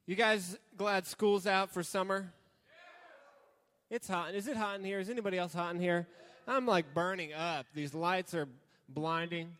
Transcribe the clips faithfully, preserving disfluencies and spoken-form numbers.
You guys glad school's out for summer? It's hot. Is it hot in here? Is anybody else hot in here? I'm like burning up. These lights are blinding.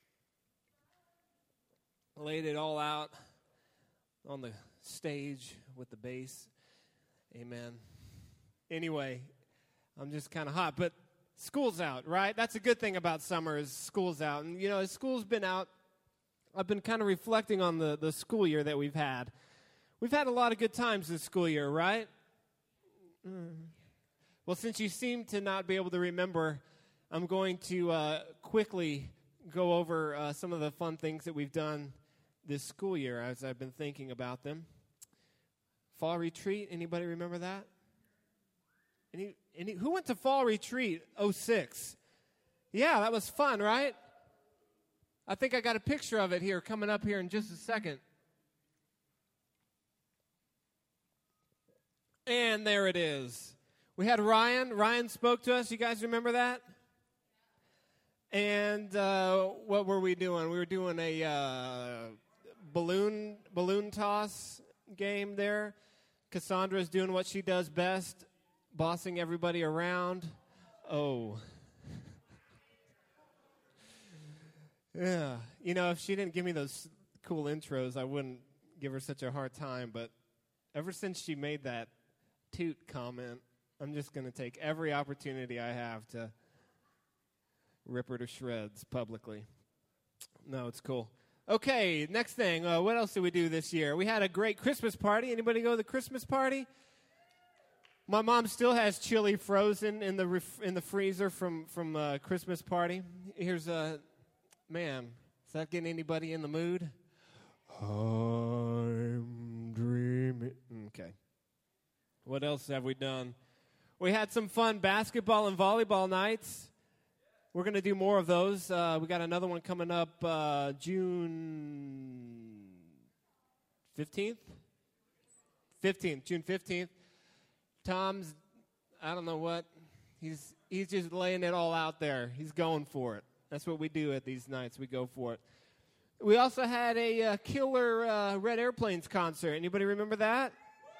Laid it all out on the stage with the bass. Amen. Anyway, I'm just kind of hot, but school's out, right? That's a good thing about summer is school's out. And, you know, as school's been out, I've been kind of reflecting on the, the school year that we've had. We've had a lot of good times this school year, right? Mm. Well, since you seem to not be able to remember, I'm going to uh, quickly go over uh, some of the fun things that we've done this school year as I've been thinking about them. Fall retreat, anybody remember that? Any, any, who went to fall retreat oh six? Yeah, that was fun, right? I think I got a picture of it here coming up here in just a second. And there it is. We had Ryan. Ryan spoke to us. You guys remember that? And uh, what were we doing? We were doing a uh, balloon balloon toss game there. Cassandra's doing what she does best, bossing everybody around. Oh. Yeah. You know, if she didn't give me those cool intros, I wouldn't give her such a hard time. But ever since she made that toot comment, I'm just going to take every opportunity I have to rip her to shreds publicly. No, it's cool. Okay, next thing. Uh, what else did we do this year? We had a great Christmas party. Anybody go to the Christmas party? My mom still has chili frozen in the ref- in the freezer from from uh, Christmas party. Here's a man. Is that getting anybody in the mood? I'm dreaming. Okay. What else have we done? We had some fun basketball and volleyball nights. We're going to do more of those. Uh, we got another one coming up uh, June fifteenth? fifteenth, June fifteenth. Tom's, I don't know what, he's he's just laying it all out there. He's going for it. That's what we do at these nights. We go for it. We also had a uh, killer uh, Red Airplanes concert. Anybody remember that?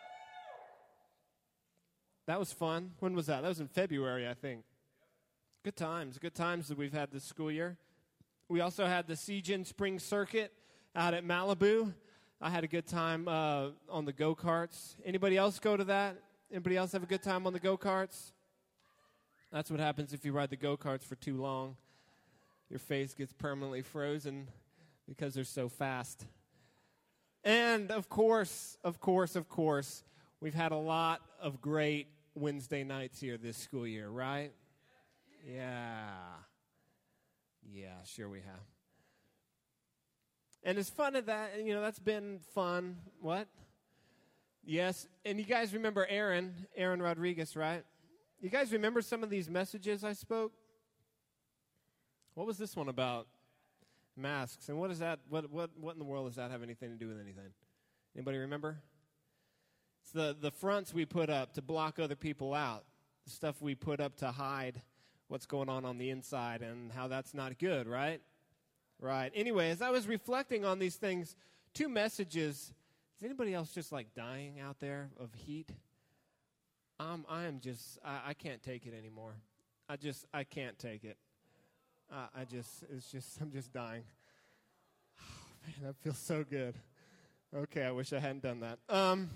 That was fun. When was that? That was in February, I think. Good times. Good times that we've had this school year. We also had the Seagen Spring Circuit out at Malibu. I had a good time uh, on the go-karts. Anybody else go to that? Anybody else have a good time on the go-karts? That's what happens if you ride the go-karts for too long. Your face gets permanently frozen because they're so fast. And, of course, of course, of course, we've had a lot of great Wednesday nights here this school year, right? Yeah. Yeah, sure we have. And as fun as that, you know, that's been fun. What? Yes. And you guys remember Aaron, Aaron Rodriguez, right? You guys remember some of these messages I spoke? What was this one about? Masks. And what is that? What what what in the world does that have anything to do with anything? Anybody remember? It's the, the fronts we put up to block other people out. The stuff we put up to hide what's going on on the inside and how that's not good, right? Right. Anyway, as I was reflecting on these things, two messages. Is anybody else just like dying out there of heat? Um, I am just, I, I can't take it anymore. I just, I can't take it. Uh, I just, it's just, I'm just dying. Oh, man, that feels so good. Okay, I wish I hadn't done that. Um,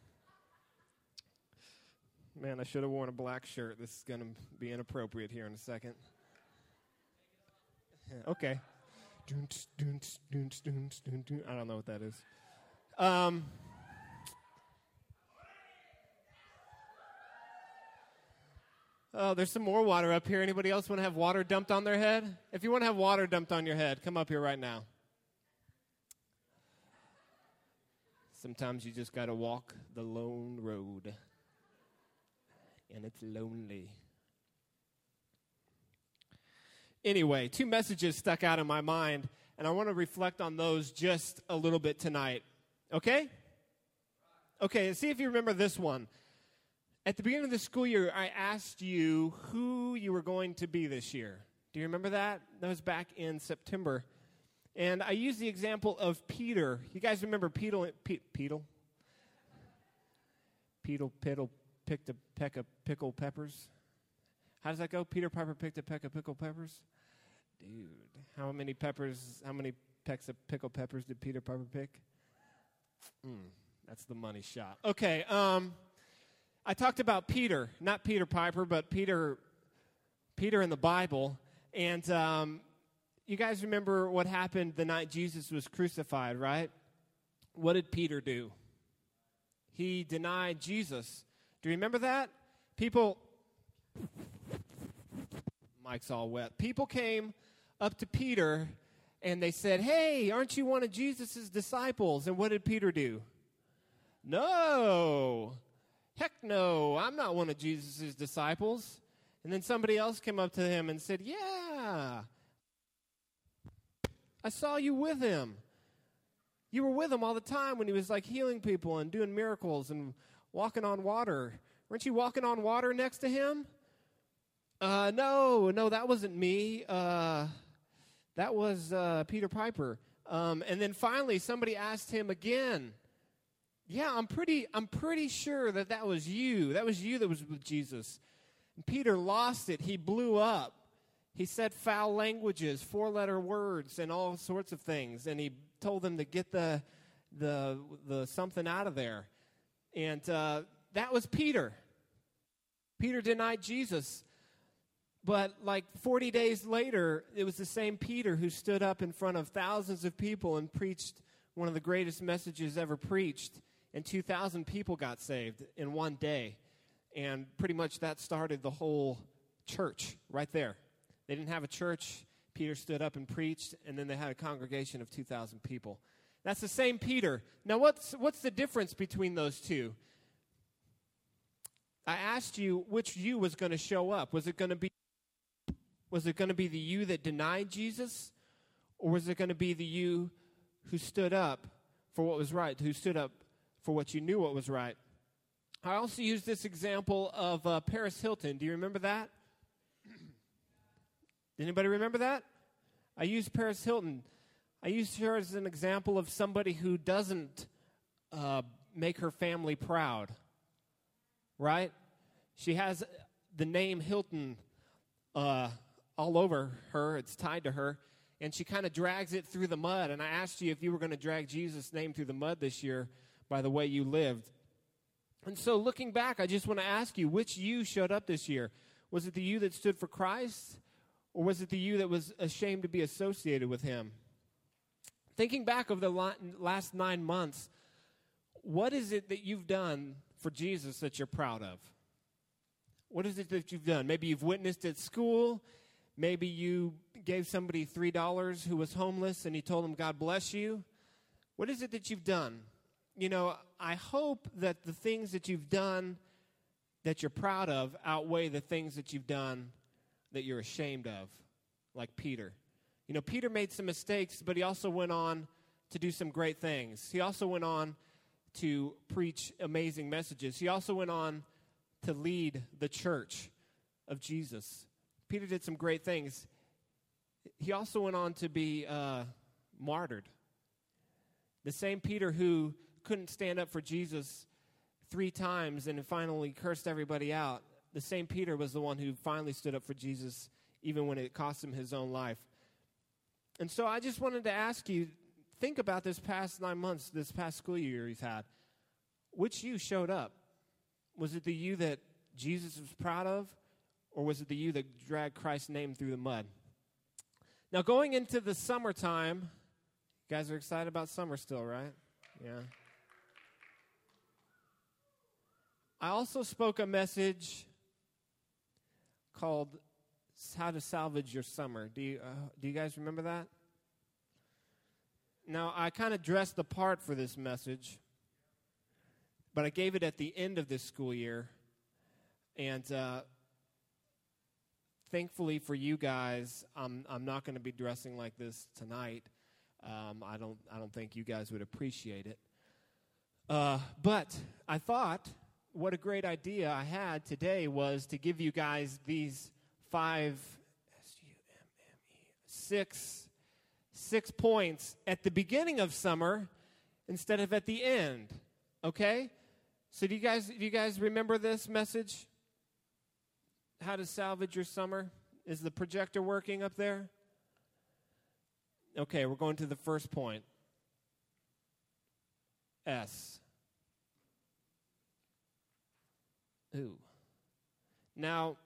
man, I should have worn a black shirt. This is going to be inappropriate here in a second. Okay. I don't know what that is. Um, oh, there's some more water up here. Anybody else want to have water dumped on their head? If you want to have water dumped on your head, come up here right now. Sometimes you just got to walk the lone road. And it's lonely. Anyway, two messages stuck out in my mind, and I want to reflect on those just a little bit tonight. Okay? Okay, see if you remember this one. At the beginning of the school year, I asked you who you were going to be this year. Do you remember that? That was back in September. And I used the example of Peter. You guys remember Peter? Pe- Peter? Peter Piddle picked a peck of pickled peppers. How does that go? Peter Piper picked a peck of pickled peppers? Dude, how many peppers, how many pecks of pickled peppers did Peter Piper pick? Mm, that's the money shot. Okay, um, I talked about Peter, not Peter Piper, but Peter, Peter in the Bible. And um, you guys remember what happened the night Jesus was crucified, right? What did Peter do? He denied Jesus. Do you remember that? People, Mike's all wet. People came up to Peter and they said, hey, aren't you one of Jesus' disciples? And what did Peter do? No. Heck no, I'm not one of Jesus' disciples. And then somebody else came up to him and said, yeah, I saw you with him. You were with him all the time when he was like healing people and doing miracles and walking on water. Weren't you walking on water next to him? Uh, no, no, that wasn't me. Uh, that was uh, Peter Piper. Um, and then finally somebody asked him again, yeah, I'm pretty, I'm pretty sure that that was you. That was you that was with Jesus. And Peter lost it. He blew up. He said foul languages, four-letter words, and all sorts of things. And he told them to get the the the something out of there. And uh, that was Peter. Peter denied Jesus. But like forty days later, it was the same Peter who stood up in front of thousands of people and preached one of the greatest messages ever preached. And two thousand people got saved in one day. And pretty much that started the whole church right there. They didn't have a church. Peter stood up and preached, and then they had a congregation of two thousand people. That's the same Peter. Now, what's what's the difference between those two? I asked you which you was going to show up. Was it going to be was it going to be the you that denied Jesus, or was it going to be the you who stood up for what was right, who stood up for what you knew what was right? I also used this example of uh, Paris Hilton. Do you remember that? Anybody remember that? I used Paris Hilton. I used her as an example of somebody who doesn't uh, make her family proud, right? She has the name Hilton uh, all over her. It's tied to her, and she kind of drags it through the mud. And I asked you if you were going to drag Jesus' name through the mud this year by the way you lived. And so looking back, I just want to ask you, which you showed up this year? Was it the you that stood for Christ? Or was it the you that was ashamed to be associated with him? Thinking back over the last nine months, what is it that you've done for Jesus that you're proud of? What is it that you've done? Maybe you've witnessed at school. Maybe you gave somebody three dollars who was homeless and you told them, God bless you. What is it that you've done? You know, I hope that the things that you've done that you're proud of outweigh the things that you've done that you're ashamed of, like Peter. You know, Peter made some mistakes, but he also went on to do some great things. He also went on to preach amazing messages. He also went on to lead the church of Jesus. Peter did some great things. He also went on to be uh, martyred. The same Peter who couldn't stand up for Jesus three times and finally cursed everybody out, the same Peter was the one who finally stood up for Jesus, even when it cost him his own life. And so I just wanted to ask you, think about this past nine months, this past school year you've had. Which you showed up? Was it the you that Jesus was proud of, or was it the you that dragged Christ's name through the mud? Now, going into the summertime, you guys are excited about summer still, right? Yeah. I also spoke a message called How to Salvage Your Summer. Do you, uh, do you guys remember that? Now, I kind of dressed the part for this message, but I gave it at the end of this school year. And uh, thankfully for you guys, I'm, I'm not going to be dressing like this tonight. Um, I don't I don't think you guys would appreciate it. Uh, but I thought what a great idea I had today was to give you guys these five, six, six points at the beginning of summer instead of at the end, okay? So do you guys do you guys remember this message? How to salvage your summer? Is the projector working up there? Okay, we're going to the first point. S. Ooh. Now,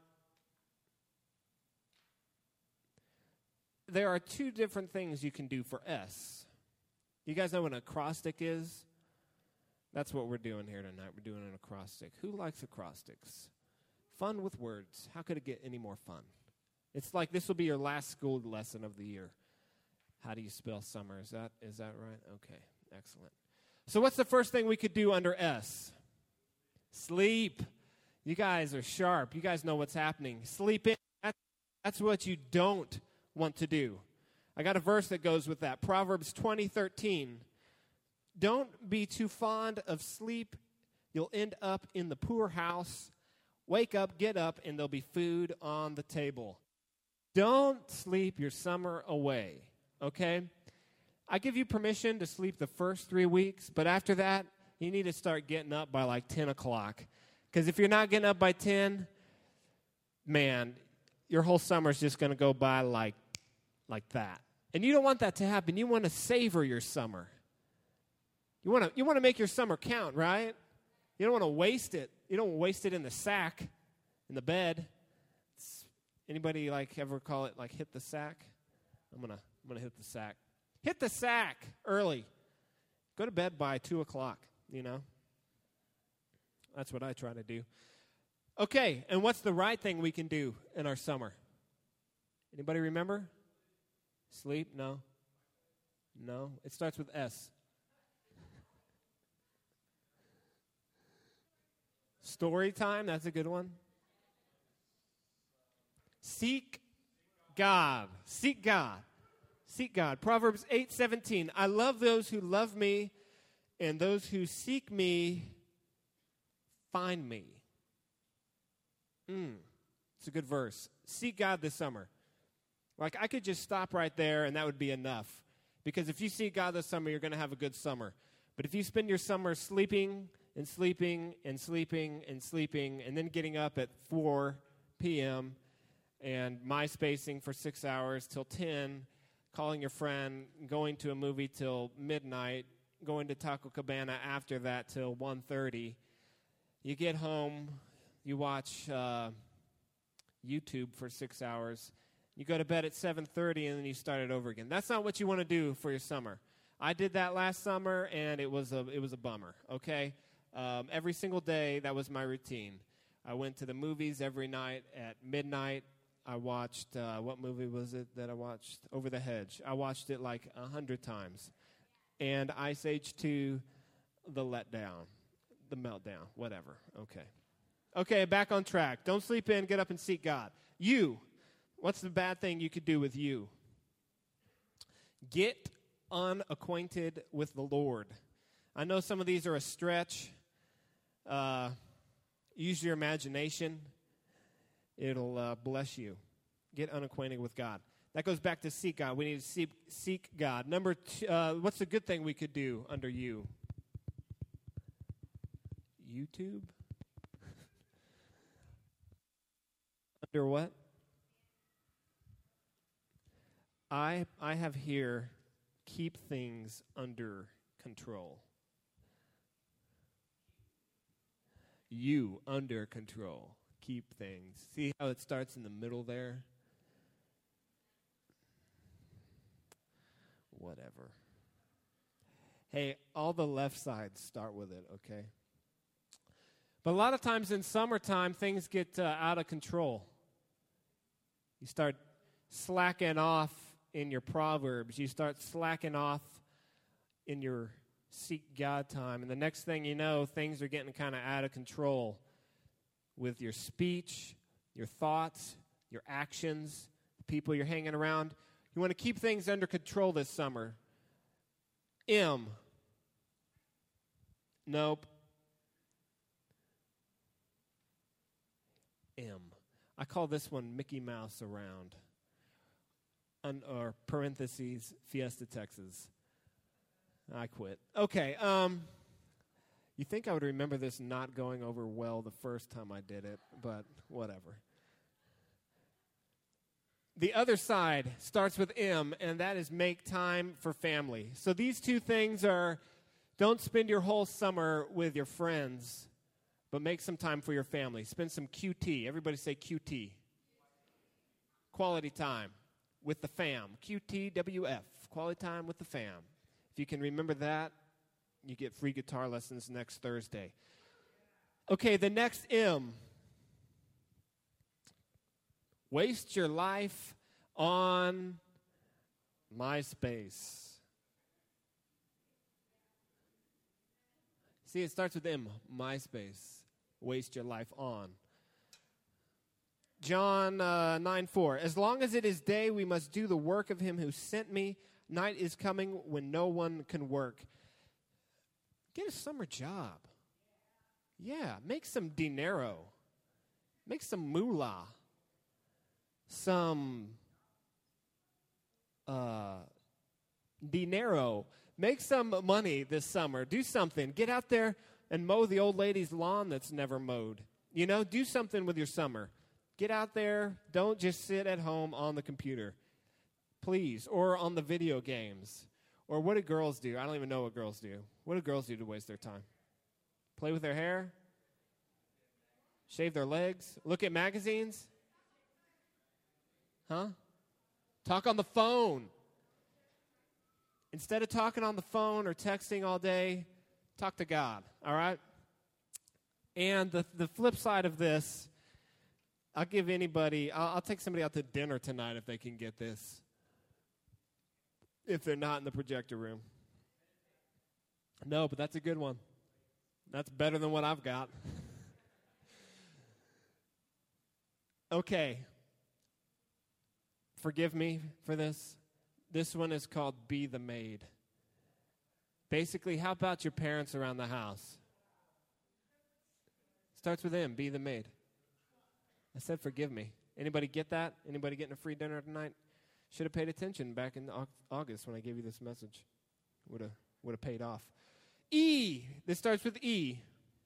there are two different things you can do for S. You guys know what an acrostic is? That's what we're doing here tonight. We're doing an acrostic. Who likes acrostics? Fun with words. How could it get any more fun? It's like this will be your last school lesson of the year. How do you spell summer? Is that is that right? Okay, excellent. So what's the first thing we could do under S? Sleep. You guys are sharp. You guys know what's happening. Sleep in. That's, that's what you don't want to do. I got a verse that goes with that. Proverbs twenty thirteen. Don't be too fond of sleep. You'll end up in the poorhouse. Wake up, get up, and there'll be food on the table. Don't sleep your summer away, okay? I give you permission to sleep the first three weeks, but after that, you need to start getting up by like ten o'clock. Because if you're not getting up by ten, man, your whole summer's just going to go by like, like that. And you don't want that to happen. You want to savor your summer. You want to you want to make your summer count, right? You don't want to waste it. You don't waste it in the sack, in the bed. It's, anybody like ever call it like hit the sack? I'm gonna I'm gonna hit the sack. Hit the sack early. Go to bed by two o'clock. You know. That's what I try to do. Okay, and what's the right thing we can do in our summer? Anybody remember? Sleep? No. No. It starts with S. Story time, that's a good one. Seek God. Seek God. Seek God. Proverbs eight seventeen. I love those who love me, and those who seek me find me. Mm, it's a good verse. Seek God this summer. Like, I could just stop right there, and that would be enough. Because if you seek God this summer, you're going to have a good summer. But if you spend your summer sleeping and sleeping and sleeping and sleeping and then getting up at four p.m. and MySpacing for six hours till ten, calling your friend, going to a movie till midnight, going to Taco Cabana after that till one thirty, you get home, you watch uh, YouTube for six hours, you go to bed at seven thirty, and then you start it over again. That's not what you want to do for your summer. I did that last summer, and it was a it was a bummer, okay? Um, every single day, that was my routine. I went to the movies every night at midnight. I watched, uh, what movie was it that I watched? Over the Hedge. I watched it like a hundred times. And Ice Age two, The Letdown, The Meltdown, whatever. Okay. Okay, back on track. Don't sleep in, get up and seek God. You, what's the bad thing you could do with you? Get unacquainted with the Lord. I know some of these are a stretch. Uh, use your imagination. It'll uh, bless you. Get unacquainted with God. That goes back to seek God. We need to seek, seek God. Number two, uh, what's the good thing we could do under you? YouTube? Under what? I I have here, keep things under control. You under control. Keep things. See how it starts in the middle there? Whatever. Hey, all the left sides start with it, okay? But a lot of times in summertime, things get uh, out of control. You start slacking off in your Proverbs. You start slacking off in your seek God time. And the next thing you know, things are getting kind of out of control with your speech, your thoughts, your actions, the people you're hanging around. You want to keep things under control this summer. M. Nope. M. I call this one Mickey Mouse around. Un- or parentheses, Fiesta, Texas. I quit. Okay. Um, You think I would remember this not going over well the first time I did it, but whatever. The other side starts with M, and that is make time for family. So these two things are, don't spend your whole summer with your friends, but make some time for your family. Spend some Q T. Everybody say Q T. Quality time with the fam. Q T W F. Quality time with the fam. If you can remember that, you get free guitar lessons next Thursday. Okay, the next M. Waste your life on MySpace. See, it starts with M, MySpace. Waste your life on. John uh, nine four. As long as it is day, we must do the work of him who sent me. Night is coming when no one can work. Get a summer job. Yeah, make some dinero. Make some moolah. Some uh, dinero. Make some money this summer. Do something. Get out there and mow the old lady's lawn that's never mowed. You know, do something with your summer. Get out there. Don't just sit at home on the computer. Please. Or on the video games. Or what do girls do? I don't even know what girls do. What do girls do to waste their time? Play with their hair? Shave their legs? Look at magazines? Huh? Talk on the phone. Instead of talking on the phone or texting all day, talk to God, all right? And the the flip side of this, I'll give anybody, I'll, I'll take somebody out to dinner tonight if they can get this, if they're not in the projector room. No, but that's a good one. That's better than what I've got. Okay. Forgive me for this. This one is called Be the Maid. Basically, how about your parents around the house? Starts with M, be the maid. I said forgive me. Anybody get that? Anybody getting a free dinner tonight? Should have paid attention back in August when I gave you this message. Would have would have paid off. E. This starts with E.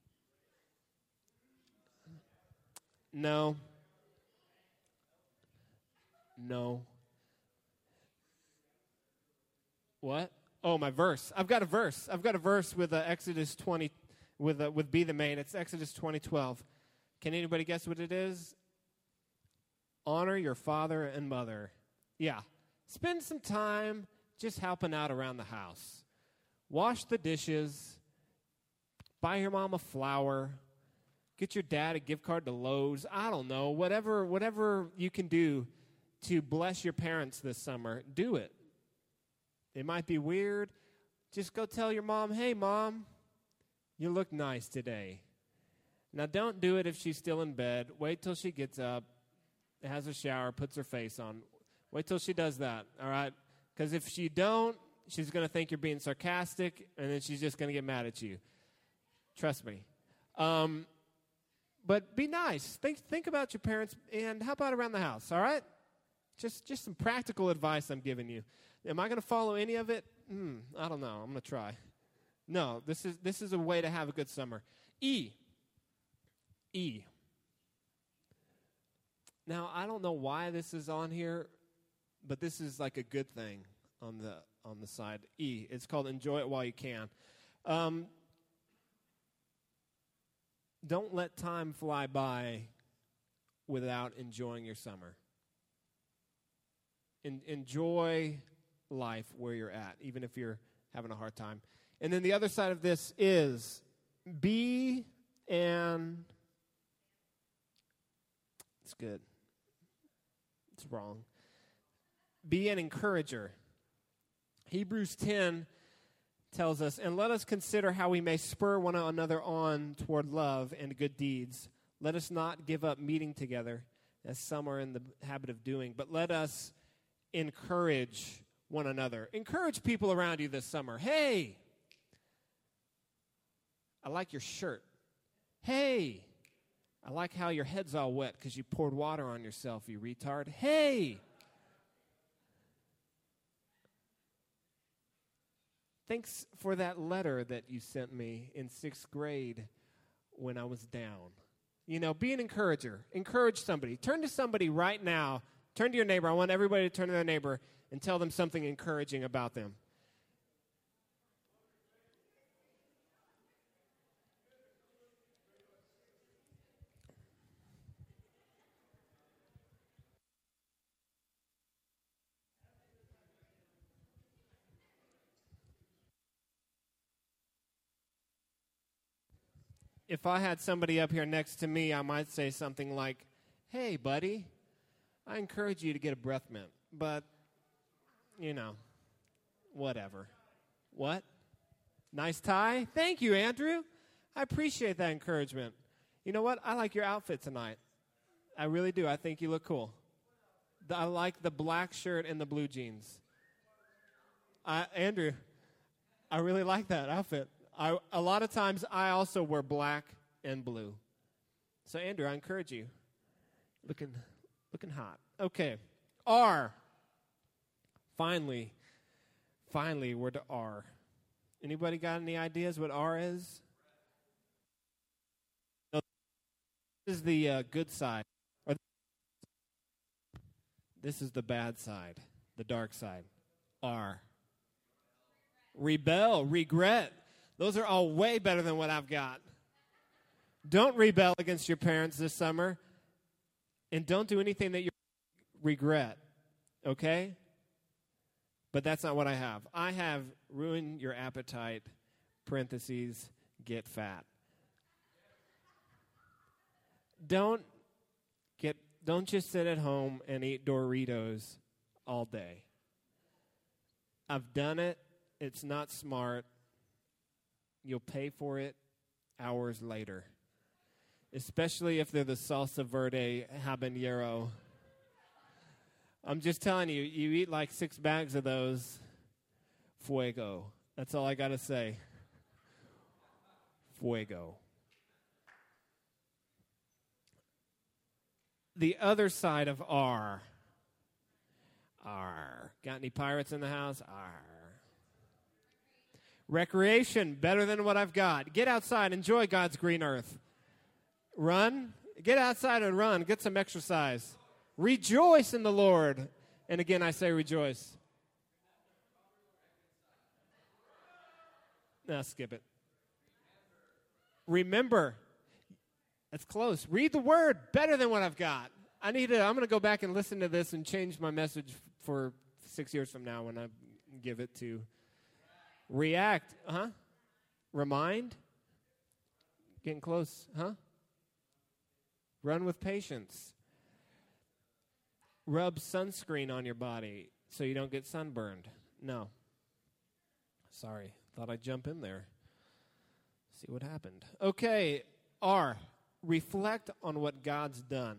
No. No. What? Oh, my verse. I've got a verse. I've got a verse with uh, Exodus twenty, with uh, with Be the Maid. It's Exodus twenty twelve. Can anybody guess what it is? Honor your father and mother. Yeah. Spend some time just helping out around the house. Wash the dishes. Buy your mom a flower. Get your dad a gift card to Lowe's. I don't know. Whatever, whatever you can do to bless your parents this summer, do it. It might be weird. Just go tell your mom, hey, Mom, you look nice today. Now, don't do it if she's still in bed. Wait till she gets up, has a shower, puts her face on. Wait till she does that, all right? Because if she don't, she's going to think you're being sarcastic, and then she's just going to get mad at you. Trust me. Um, but be nice. Think think about your parents, and how about around the house, all right? Just just some practical advice I'm giving you. Am I going to follow any of it? Hmm, I don't know. I'm going to try. No, this is this is a way to have a good summer. E. E. Now, I don't know why this is on here, but this is like a good thing on the on the side. E. It's called enjoy it while you can. Um, don't let time fly by without enjoying your summer. En- enjoy life where you're at, even if you're having a hard time. And then the other side of this is be an, it's good. It's wrong. Be an encourager. Hebrews ten tells us, and let us consider how we may spur one another on toward love and good deeds. Let us not give up meeting together, as some are in the habit of doing, but let us encourage one another. Encourage people around you this summer. Hey, I like your shirt. Hey, I like how your head's all wet because you poured water on yourself, you retard. Hey, Thanks for that letter that you sent me in sixth grade when I was down. You know, be an encourager. Encourage somebody. Turn to somebody right now. Turn to your neighbor. I want everybody to turn to their neighbor and tell them something encouraging about them. If I had somebody up here next to me, I might say something like, hey, buddy, I encourage you to get a breath mint, but, you know, whatever. What? Nice tie? Thank you, Andrew. I appreciate that encouragement. You know what? I like your outfit tonight. I really do. I think you look cool. The, I like the black shirt and the blue jeans. I, Andrew, I really like that outfit. I, a lot of times, I also wear black and blue. So, Andrew, I encourage you. Looking, looking hot. Okay. R. Finally, finally, we're to R. Anybody got any ideas what R is? No, this is the uh, good side. Or this is the bad side, the dark side. R. Rebel, regret. Those are all way better than what I've got. Don't rebel against your parents this summer. And don't do anything that you regret. Okay? But that's not what I have. I have ruin your appetite, parentheses, get fat. Don't get don't just sit at home and eat Doritos all day. I've done it. It's not smart. You'll pay for it hours later, especially if they're the salsa verde habanero. I'm just telling you, you eat like six bags of those, fuego. That's all I got to say. Fuego. The other side of R. R. Got any pirates in the house? R. Recreation, better than what I've got. Get outside, enjoy God's green earth. Run, get outside and run, get some exercise. Rejoice in the Lord. And again, I say rejoice. No, skip it. Remember, that's close. Read the word, better than what I've got. I need to, I'm going to go back and listen to this and change my message for six years from now when I give it to react, huh? Remind? Getting close, huh? Run with patience. Rub sunscreen on your body so you don't get sunburned. No. Sorry. Thought I'd jump in there. See what happened. Okay. R. Reflect on what God's done.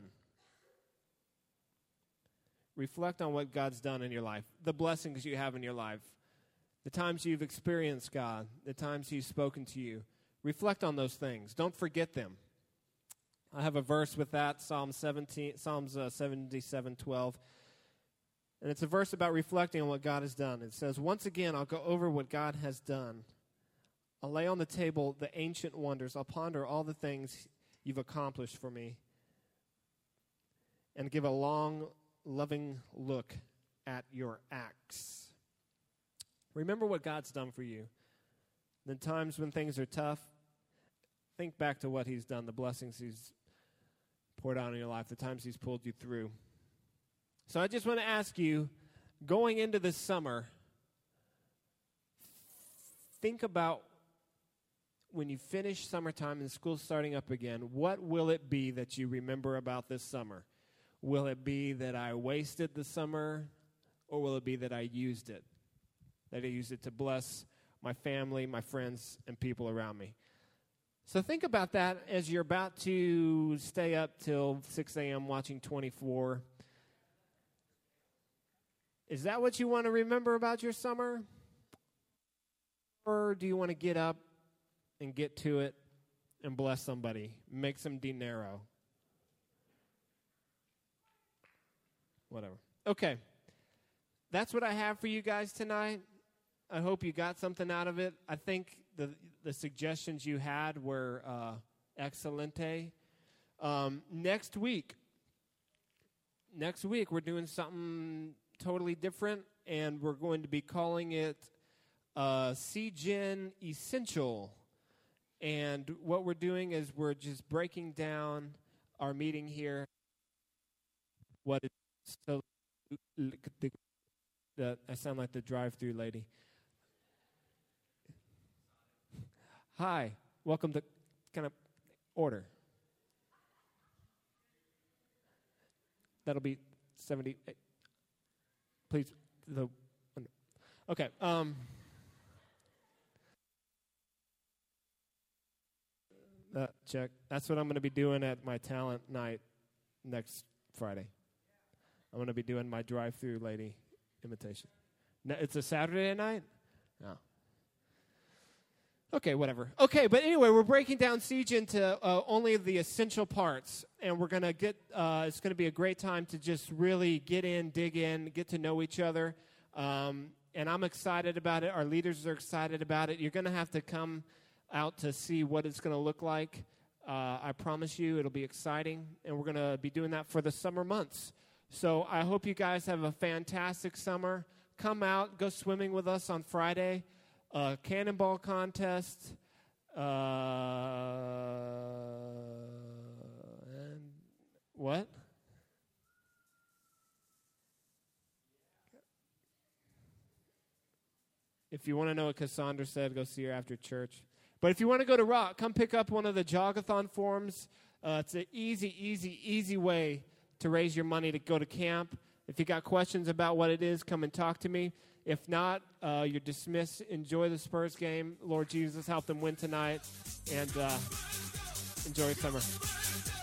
Reflect on what God's done in your life. The blessings you have in your life. The times you've experienced God, the times He's spoken to you. Reflect on those things. Don't forget them. I have a verse with that, Psalm seventeen, Psalms uh, seventy-seven twelve. And it's a verse about reflecting on what God has done. It says, once again, I'll go over what God has done. I'll lay on the table the ancient wonders. I'll ponder all the things you've accomplished for me. And give a long, loving look at your acts. Remember what God's done for you. The times when things are tough, think back to what He's done, the blessings He's poured out in your life, the times He's pulled you through. So I just want to ask you, going into this summer, think about when you finish summertime and school's starting up again, what will it be that you remember about this summer? Will it be that I wasted the summer, or will it be that I used it? That I used it to bless my family, my friends, and people around me. So think about that as you're about to stay up till six a.m. watching twenty-four. Is that what you want to remember about your summer? Or do you want to get up and get to it and bless somebody, make some dinero? Whatever. Okay. That's what I have for you guys tonight. I hope you got something out of it. I think the the suggestions you had were uh, excelente. Um, next week, next week we're doing something totally different, and we're going to be calling it uh, C-Gen Essential. And what we're doing is we're just breaking down our meeting here. What it so the, the I sound like the drive-through lady. Hi, welcome to kind of order. That'll be seventy. Please, the okay. Um, that check. That's what I'm going to be doing at my talent night next Friday. I'm going to be doing my drive-through lady imitation. No, it's a Saturday night? No. Okay, whatever. Okay, but anyway, we're breaking down Siege into uh, only the essential parts, and we're going to get, uh, it's going to be a great time to just really get in, dig in, get to know each other, um, and I'm excited about it. Our leaders are excited about it. You're going to have to come out to see what it's going to look like. Uh, I promise you it'll be exciting, and we're going to be doing that for the summer months. So I hope you guys have a fantastic summer. Come out, go swimming with us on Friday. Uh, cannonball contest. Uh, and what? If you want to know what Cassandra said, go see her after church. But if you want to go to Rock, come pick up one of the Jogathon forms. Uh, it's an easy, easy, easy way to raise your money to go to camp. If you got questions about what it is, come and talk to me. If not, uh, you're dismissed. Enjoy the Spurs game. Lord Jesus, help them win tonight. And uh, enjoy summer.